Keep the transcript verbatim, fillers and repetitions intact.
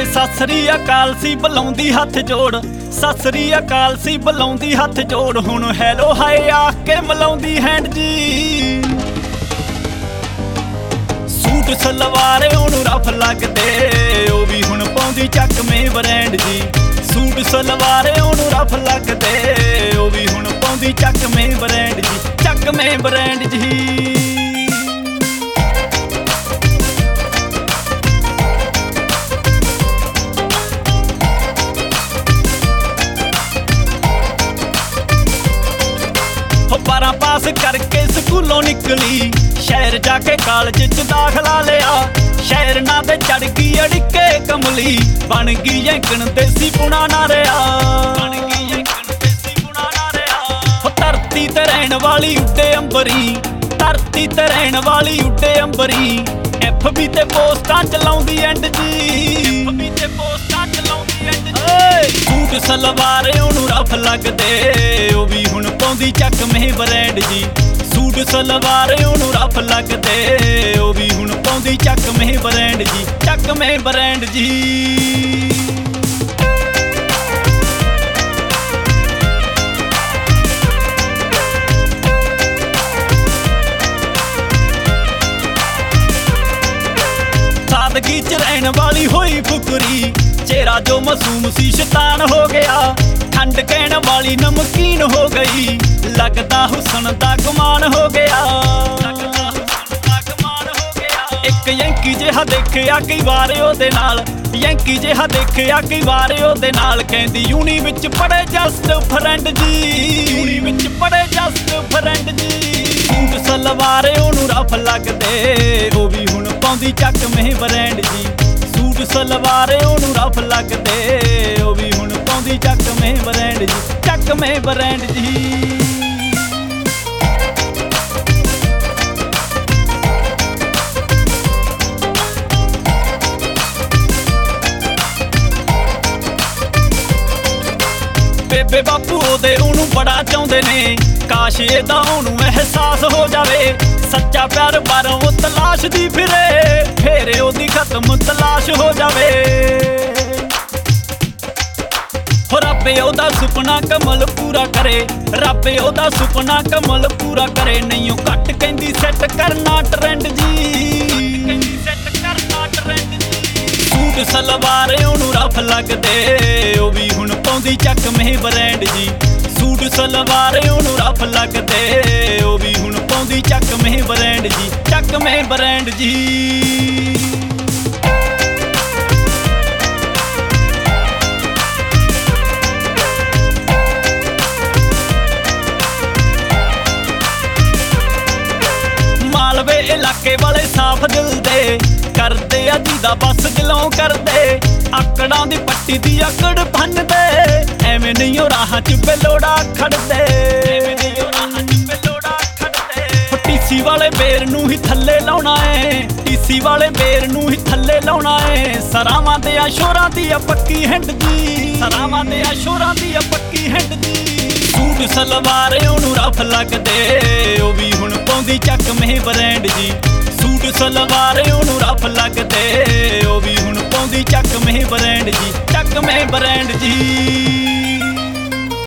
ਸਤਿ ਸ੍ਰੀ ਅਕਾਲ ਸੀ ਬੁਲਾਉਂਦੀ ਹੱਥ ਜੋੜ, ਸਤਿ ਸ੍ਰੀ ਅਕਾਲ ਸੀ ਬੁਲਾਉਂਦੀ ਹੱਥ ਜੋੜ, ਹੁਣ ਹੈਲੋ ਹਾਏ ਆਖ ਕੇ ਮਿਲਾਉਂਦੀ ਹੈਂਡ ਜੀ। ਸੂਟ ਸਲਵਾਰ ਉਹਨੂੰ ਰਫ ਲੱਗਦੇ, ਉਹ ਵੀ ਹੁਣ ਪਾਉਂਦੀ ਚੱਕਵੇਂ ਬ੍ਰਾਂਡ ਜੀ। ਸੂਟ ਸਲਵਾਰ ਉਹਨੂੰ ਰਫ ਲੱਗਦੇ, ਉਹ ਵੀ ਹੁਣ ਪਾਉਂਦੀ ਚੱਕਵੇਂ ਬ੍ਰਾਂਡ ਜੀ, ਚੱਕਵੇਂ ਬ੍ਰਾਂਡ ਜੀ। ਬਾਰਾਂ ਪਾਸ ਕਰਕੇ ਸਕੂਲੋਂ ਨਿਕਲੀ, ਸ਼ਹਿਰ ਜਾ ਕੇ ਕਾਲਜ ਚ ਦਾਖਲਾ ਲਿਆ। ਸ਼ਹਿਰ ਨਾ ਤੇ ਚੜ ਗਈ ਅੜਿੱਕੇ ਕਮਲੀ, ਬਣ ਗਈ ਐਂਕਣ ਦੇਸੀ ਪੁਣਾ ਨਾ ਰਿਹਾ, ਬਣ ਗਈ ਐਂਕਣ ਦੇਸੀ ਪੁਣਾ ਨਾ ਰਿਹਾ। ਧਰਤੀ ਤੇ ਰਹਿਣ ਵਾਲੀ ਉੱਡੇ ਅੰਬਰੀ, ਧਰਤੀ ਤੇ ਰਹਿਣ ਵਾਲੀ ਉੱਡੇ ਅੰਬਰੀ। ਐਫ ਬੀ ਤੇ ਪੋਸਟਾਂ ਚਲਾਉਂਦੀ ਐਂਡ ਜੀ, ਐਫ ਬੀ ਤੇ ਪੋਸਟਾਂ ਚਲਾਉਂਦੀ ਐਂਡ ਜੀ। ਸੂਟ ਸਲਵਾਰ ਉਹਨੂੰ ਰਫ ਲੱਗਦੇ, ਉਹ ਵੀ ਹੁਣ ਪਾਉਂਦੀ ਚੱਕਵੇਂ ਬ੍ਰਾਂਡ ਜੀ। ਸੂਟ ਸਲਵਾਰ ਉਹਨੂੰ ਰਫ ਲੱਗਦੇ, ਉਹ ਵੀ ਹੁਣ ਪਾਉਂਦੀ ਚੱਕਵੇਂ ਬ੍ਰਾਂਡ ਜੀ, ਚੱਕਵੇਂ ਬ੍ਰਾਂਡ ਜੀ। ਸਾਦਗੀ ਚ ਰਹਿਣ ਵਾਲੀ ਹੋਈ ਫੁਕਰੀ, ਚਿਹਰਾ ਜੋ ਮਾਸੂਮ ਸੀ ਸ਼ੈਤਾਨ ਹੋ ਗਿਆ। ਖੰਡ ਕਹਿਣ ਵਾਲੀ ਨਮਕੀਨ ਹੋ ਗਈ, ਲੱਗਦਾ ਹੁਸਨ ਦਾ ਗੁਮਾਨ ਹੋ ਗਿਆ, ਲੱਗਦਾ ਹੁਸਨ ਦਾ ਗੁਮਾਨ ਹੋ ਗਿਆ। ਇੱਕ ਯੈਂਕੀ ਜਿਹਾ ਦੇਖਿਆ ਕਈ ਵਾਰ ਉਹਦੇ ਨਾਲ, ਯੈਂਕੀ ਜਿਹਾ ਦੇਖਿਆ ਕਈ ਵਾਰ ਉਹਦੇ ਨਾਲ। ਕਹਿੰਦੀ ਯੂਨੀ ਵਿੱਚ ਪੜੇ ਜਸਟ ਫਰੈਂਡ ਜੀ, ਯੂਨੀ ਵਿੱਚ ਪੜੇ ਜਸਟ ਫਰੈਂਡ ਜੀ। ਸੂਟ ਸਲਵਾਰ ਉਹਨੂੰ ਰਫ ਲੱਗਦੇ, ਉਹ ਵੀ ਹੁਣ ਪਾਉਂਦੀ ਚੱਕਵੇਂ ਬ੍ਰਾਂਡ ਜੀ। ਸੂਟ ਸਲਵਾਰ ਉਹਨੂੰ ਰਫ ਲੱਗਦੇ, ਉਹ ਵੀ ਹੁਣ ਪਾਉਂਦੀ ਚੱਕਵੇਂ ਬ੍ਰਾਂਡ ਜੀ, ਚੱਕਵੇਂ ਬ੍ਰਾਂਡ ਜੀ। ਬੇਬੇ ਬਾਪੂ ਉਹਦੇ ਉਹਨੂੰ ਬੜਾ ਚਾਹੁੰਦੇ ਨੇ, ਕਾਸ਼ ਇਹਦਾ ਉਹਨੂੰ ਅਹਿਸਾਸ ਹੋ ਜਾਵੇ। ਸੱਚਾ ਪਿਆਰ ਬਾਹਰੋਂ ਤਲਾਸ਼ ਦੀ ਫਿਰੇ, ਫੇਰ ਉਹਦੀ ਖਤਮ ਤਲਾਸ਼ ਹੋ ਜਾਵੇ। ਹੋ ਰੱਬ ਉਹਦਾ ਸੁਪਨਾ ਕਮਲ ਪੂਰਾ ਕਰੇ, ਰੱਬ ਉਹਦਾ ਸੁਪਨਾ ਕਮਲ ਪੂਰਾ ਕਰੇ। ਨਹੀਂ ਉਹ ਘੱਟ ਕਹਿੰਦੀ ਸੈੱਟ ਕਰਨਾ ਟਰੈਂਡ ਜੀ, ਕਹਿੰਦੀ ਸੈੱਟ ਕਰਨਾ ਟਰੈਂਡ ਜੀ। ਸੂਟ ਸਲਵਾਰ ਉਹਨੂੰ ਰਫ ਲੱਗਦੇ, ਉਹ ਵੀ ਹੁਣ ਪਾਉਂਦੀ ਚੱਕਵੇਂ ਬ੍ਰਾਂਡ ਜੀ। ਸੂਟ ਸਲਵਾਰ ਉਹਨੂੰ ਰਫ ਲੱਗਦੇ, ਉਹ ਵੀ ਹੁਣ ਪਾਉਂਦੀ ਚੱਕਵੇਂ ਬ੍ਰਾਂਡ ਜੀ, ਚੱਕਵੇਂ ਬ੍ਰਾਂਡ ਜੀ। ਮਾਲਵੇ ਇਲਾਕੇ ਵਾਲੇ ਸਾਫ ਦਿਲ ਦੇ, ਕਰਦੇ ਆ ਜਿਹਦਾ ਬਸ ਦਿਲੋਂ ਕਰਦੇ। ਆਕੜਾਂ ਦੀ ਪੱਟੀ ਦੀ ਆਕੜ ਭੰਨਦੇ, ਐਵੇਂ ਨਹੀਂ ਉਹ ਰਾਹਾਂ ਚ ਬੇਲੋੜਾ ਖੜਦੇ, ਐਵੇਂ ਨਹੀਂ ਉਹ ਰਾਹਾਂ ਚ ਬੇਲੋੜਾ ਖੜਦੇ। ਟੀਸੀ ਵਾਲੇ ਬੇਰ ਨੂੰ ਹੀ ਥੱਲੇ ਲਾਉਣਾ ਏ, ਟੀਸੀ ਵਾਲੇ ਬੇਰ ਨੂੰ ਹੀ ਥੱਲੇ ਲਾਉਣਾ ਏ। ਸਰਾਵਾਂ ਦੇ ਆ ਸ਼ੋਰਾਂ ਦੀ ਆ ਪੱਕੀ ਹਿੰਡ ਜੀ, ਸਰਾਵਾਂ ਦੇ ਆ ਸ਼ੋਰਾਂ ਦੀ ਆ ਪੱਕੀ ਹਿੰਡ ਜੀ। ਸੂਟ ਸਲਵਾਰ ਉਹਨੂੰ ਰਫ ਲੱਗਦੇ, ਉਹ ਵੀ ਹੁਣ ਪਾਉਂਦੀ ਚੱਕਵੇਂ ਬ੍ਰਾਂਡ ਜੀ। ਸੂਟ ਸਲਵਾਰ ਉਹਨੂੰ ਰਫ ਲੱਗਦੇ, ਉਹ ਵੀ ਹੁਣ ਪਾਉਂਦੀ ਚੱਕਵੇਂ ਬ੍ਰਾਂਡ ਜੀ, ਚੱਕਵੇਂ ਬ੍ਰਾਂਡ ਜੀ।